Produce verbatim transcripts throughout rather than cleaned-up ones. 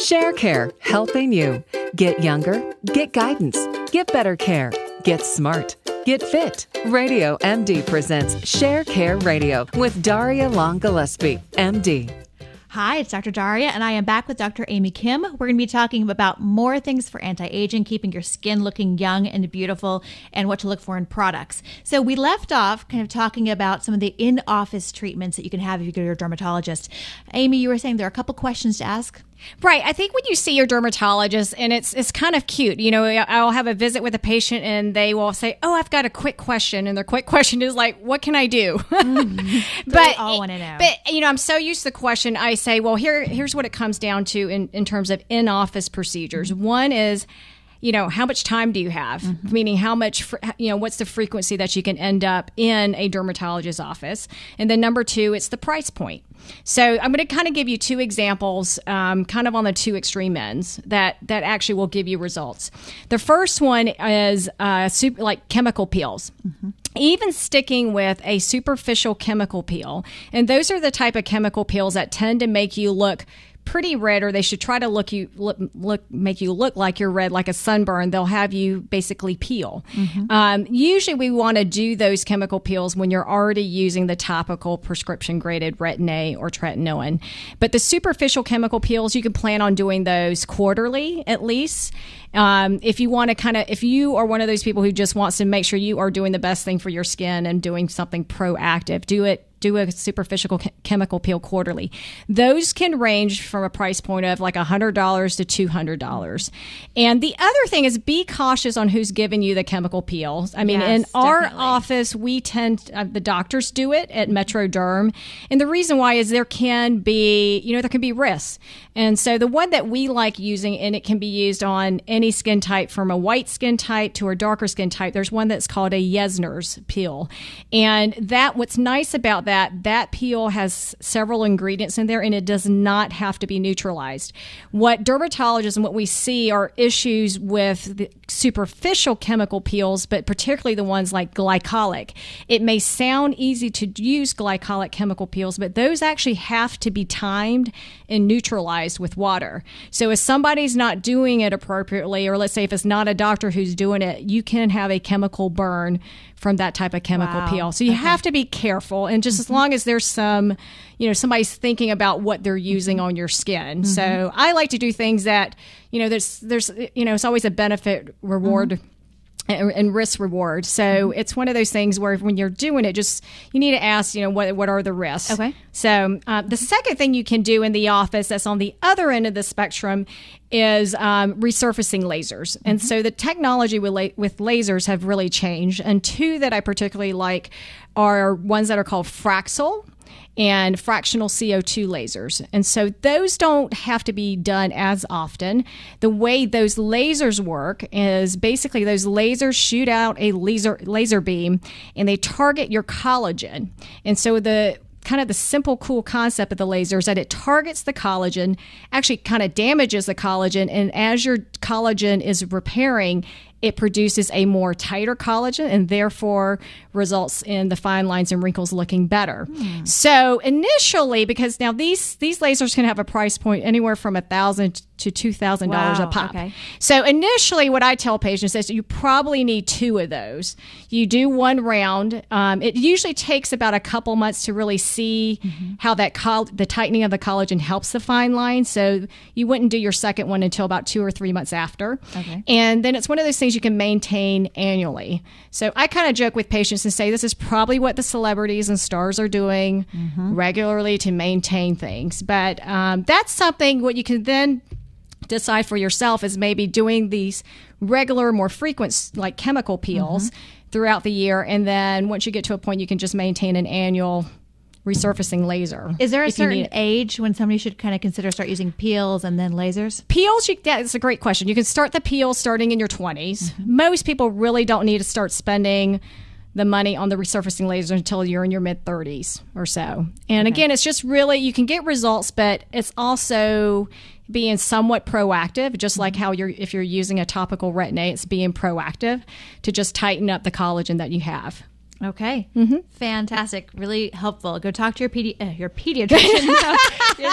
Sharecare, helping you. Get younger, get guidance, get better care, get smart, get fit. Radio M D presents Sharecare Radio with Daria Long Gillespie, M D. Hi, it's Doctor Daria, and I am back with Doctor Amy Kim. We're going to be talking about more things for anti-aging, keeping your skin looking young and beautiful, and what to look for in products. So we left off kind of talking about some of the in-office treatments that you can have if you go to your dermatologist. Amy, you were saying there are a couple questions to ask. Right. I think when you see your dermatologist, and it's it's kind of cute, you know, I'll have a visit with a patient and they will say, oh, I've got a quick question. And their quick question is like, what can I do? Mm-hmm. So but, we all want to know. But, you know, I'm so used to the question. I say, well, here here's what it comes down to in, in terms of in-office procedures. Mm-hmm. One is, you know, how much time do you have? Mm-hmm. Meaning how much, fr- you know, what's the frequency that you can end up in a dermatologist's office? And then number two, it's the price point. So I'm going to kind of give you two examples, um, kind of on the two extreme ends that, that actually will give you results. The first one is uh, super, like chemical peels. Mm-hmm. Even sticking with a superficial chemical peel. And those are the type of chemical peels that tend to make you look pretty red, or they should try to look you look, look make you look like you're red, like a sunburn. They'll have you basically peel. Mm-hmm. Um, usually, we want to do those chemical peels when you're already using the topical prescription graded Retin-A or tretinoin. But the superficial chemical peels, you can plan on doing those quarterly at least. Um, if you want to kind of, if you are one of those people who just wants to make sure you are doing the best thing for your skin and doing something proactive, do it. Do a superficial ch- chemical peel quarterly. Those can range from a price point of like one hundred dollars to two hundred dollars. And the other thing is be cautious on who's giving you the chemical peels. I mean, yes, in our definitely. office, we tend, uh, the doctors do it at Metro Derm. And the reason why is there can be, you know, there can be risks. And so the one that we like using, and it can be used on any skin type from a white skin type to a darker skin type, there's one that's called a Yesner's peel. And that, what's nice about that, that peel has several ingredients in there, and it does not have to be neutralized. What dermatologists and what we see are issues with the superficial chemical peels, but particularly the ones like glycolic. It may sound easy to use glycolic chemical peels, but those actually have to be timed and neutralized with water. So if somebody's not doing it appropriately, or let's say if it's not a doctor who's doing it, you can have a chemical burn from that type of chemical wow. peel. So you okay. have to be careful. And just mm-hmm. as long as there's some, you know, somebody's thinking about what they're using on your skin. Mm-hmm. So I like to do things that, you know, there's, there's, you know, it's always a benefit reward mm-hmm. and, and risk reward. So mm-hmm. it's one of those things where when you're doing it, just, you need to ask, you know, what, what are the risks? Okay. So uh, the second thing you can do in the office that's on the other end of the spectrum is um, resurfacing lasers. Mm-hmm. And so the technology with, la- with lasers have really changed. And two that I particularly like are ones that are called Fraxel and fractional C O two lasers. And so those don't have to be done as often. The way those lasers work is basically those lasers shoot out a laser laser beam and they target your collagen. And so the kind of the simple, cool concept of the laser is that it targets the collagen, actually kind of damages the collagen, and as your collagen is repairing, it produces a more tighter collagen and therefore results in the fine lines and wrinkles looking better. Mm. So initially, because now these these lasers can have a price point anywhere from a thousand to two thousand dollars wow, a pop. Okay. So initially, what I tell patients is you probably need two of those. You do one round. Um, it usually takes about a couple months to really see mm-hmm. how that coll- the tightening of the collagen helps the fine lines. So you wouldn't do your second one until about two or three months after. Okay. And then it's one of those things you can maintain annually. So I kind of joke with patients and say this is probably what the celebrities and stars are doing mm-hmm. regularly to maintain things. But um, that's something what you can then decide for yourself is maybe doing these regular, more frequent, like chemical peels mm-hmm. throughout the year. And then once you get to a point, you can just maintain an annual resurfacing laser. Is there a certain age when somebody should kind of consider start using peels and then lasers? Peels, you, yeah, it's a great question. You can start the peels starting in your twenties. Mm-hmm. Most people really don't need to start spending the money on the resurfacing laser until you're in your mid thirties or so. And okay. again, it's just really, you can get results, but it's also being somewhat proactive, just like how you're, if you're using a topical Retin-A, it's being proactive to just tighten up the collagen that you have. Okay. Mm-hmm. Fantastic. Really helpful. Go talk to your pedi- uh, your pediatrician. They may be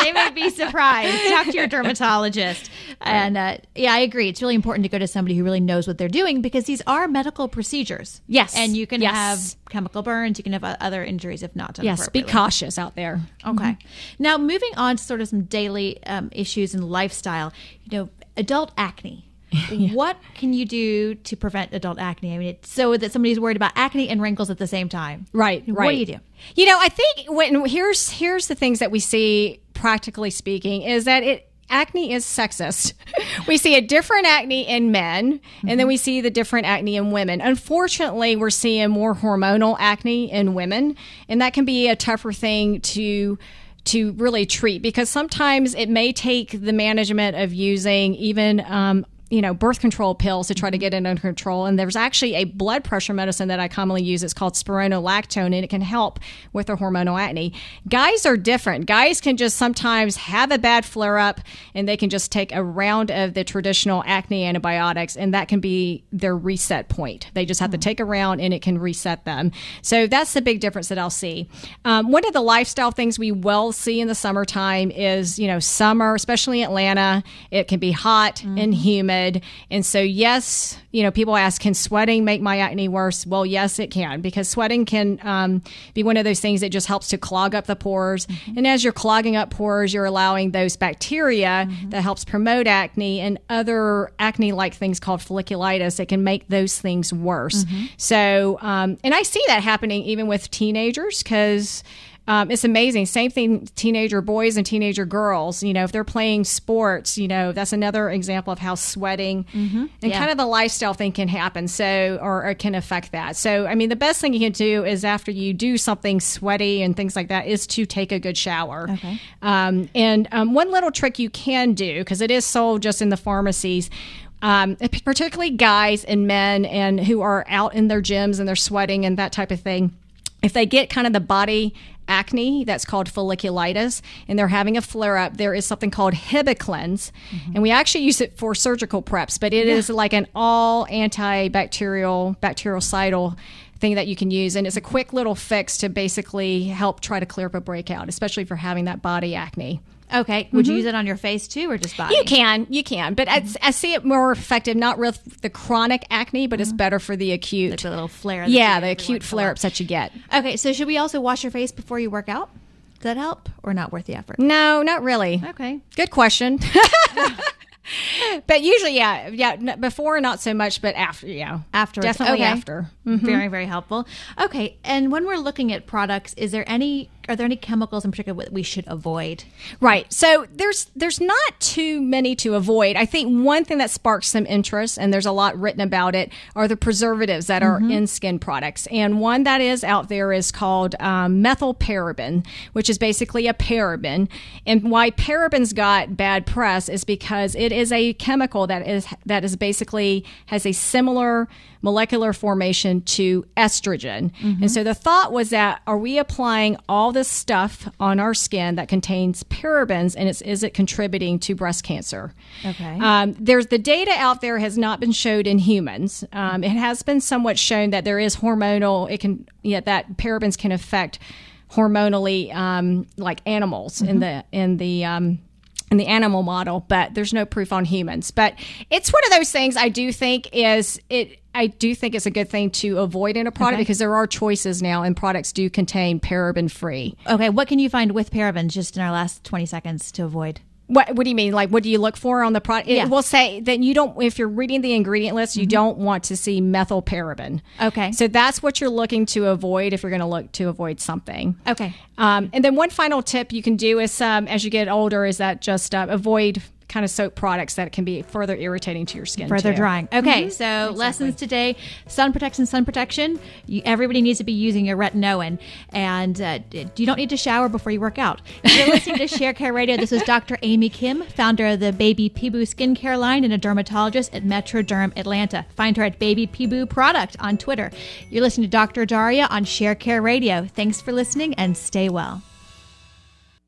be surprised. Talk to your dermatologist. And uh, yeah, I agree. It's really important to go to somebody who really knows what they're doing because these are medical procedures. Yes. And you can yes. have chemical burns. You can have other injuries if not done Yes, be appropriately. cautious out there. Okay. Mm-hmm. Now, moving on to sort of some daily um, issues in lifestyle, you know, adult acne. Yeah. What can you do to prevent adult acne? I mean, it's so that somebody's worried about acne and wrinkles at the same time. Right, what right. do you do? You know, I think when here's here's the things that we see, practically speaking, is that it acne is sexist. We see a different acne in men, mm-hmm. and then we see the different acne in women. Unfortunately, we're seeing more hormonal acne in women, and that can be a tougher thing to to really treat because sometimes it may take the management of using even um, you know, birth control pills to try to get it under control. And there's actually a blood pressure medicine that I commonly use. It's called spironolactone, and it can help with the hormonal acne. Guys are different. Guys can just sometimes have a bad flare up and they can just take a round of the traditional acne antibiotics, and that can be their reset point. They just have mm-hmm. to take a round and it can reset them. So that's the big difference that I'll see. Um, one of the lifestyle things we will see in the summertime is, you know, summer, especially Atlanta, it can be hot mm-hmm. and humid. And so, yes, you know, people ask, can sweating make my acne worse? Well, yes, it can, because sweating can um, be one of those things that just helps to clog up the pores. Mm-hmm. And as you're clogging up pores, you're allowing those bacteria mm-hmm. that helps promote acne and other acne-like things called folliculitis that can make those things worse. Mm-hmm. So, um, and I see that happening even with teenagers because Um, it's amazing. Same thing, teenager boys and teenager girls. You know, if they're playing sports, you know, that's another example of how sweating mm-hmm. and yeah. kind of the lifestyle thing can happen. So, or, or can affect that. So, I mean, the best thing you can do is after you do something sweaty and things like that is to take a good shower. Okay. Um, and um, one little trick you can do, because it is sold just in the pharmacies, Um, particularly guys and men and who are out in their gyms and they're sweating and that type of thing. If they get kind of the body acne, that's called folliculitis, and they're having a flare-up, there is something called Hibiclens, mm-hmm. and we actually use it for surgical preps, but it yeah. is like an all antibacterial, bactericidal thing that you can use, and it's a quick little fix to basically help try to clear up a breakout, especially for having that body acne. Okay. Would Mm-hmm. you use it on your face too, or just body? You can, you can, but mm-hmm. I, I see it more effective, not with the chronic acne, but mm-hmm. it's better for the acute. Like the little flare. Yeah, the acute flare-ups that you get. Okay, so should we also wash your face before you work out? Does that help, or not worth the effort? No, not really. Okay. Good question. But usually, yeah, yeah. n- Before, not so much, but after, yeah, Afterwards. definitely Okay. after. Mm-hmm. Very, very helpful. Okay, and when we're looking at products, is there any? Are there any chemicals in particular that we should avoid? Right. So there's there's not too many to avoid. I think one thing that sparks some interest, and there's a lot written about it, are the preservatives that are mm-hmm. in skin products. And one that is out there is called um, methylparaben, which is basically a paraben. And why parabens got bad press is because it is a chemical that is that is basically has a similar molecular formation to estrogen. Mm-hmm. And so the thought was that, are we applying all this stuff on our skin that contains parabens, and it's, is it contributing to breast cancer? Okay. Um, there's the data out there has not been showed in humans. Um, it has been somewhat shown that there is hormonal, it can, yeah, that parabens can affect hormonally, um, like animals mm-hmm. in the, in the, um, in the animal model, but there's no proof on humans. But it's one of those things I do think is it. I do think it's a good thing to avoid in a product Okay. because there are choices now, and products do contain paraben free. Okay, what can you find with parabens just in our last twenty seconds to avoid? What What do you mean? Like, what do you look for on the product? Yeah. It will say that you don't. If you're reading the ingredient list, you mm-hmm. don't want to see methylparaben. Okay, so that's what you're looking to avoid if you're going to look to avoid something. Okay, um, and then one final tip you can do is um, as you get older is that just uh, avoid kind of soap products that can be further irritating to your skin. Further too. drying. Okay, Mm-hmm. so Exactly. lessons today: sun protection, sun protection. You, everybody needs to be using your retinoin, and uh, you don't need to shower before you work out. If you're listening to Share Care Radio, this is Doctor Amy Kim, founder of the Baby Peeboo skincare line and a dermatologist at Metroderm Atlanta. Find her at Baby Peeboo Product on Twitter. You're listening to Doctor Daria on Share Care Radio. Thanks for listening, and stay well.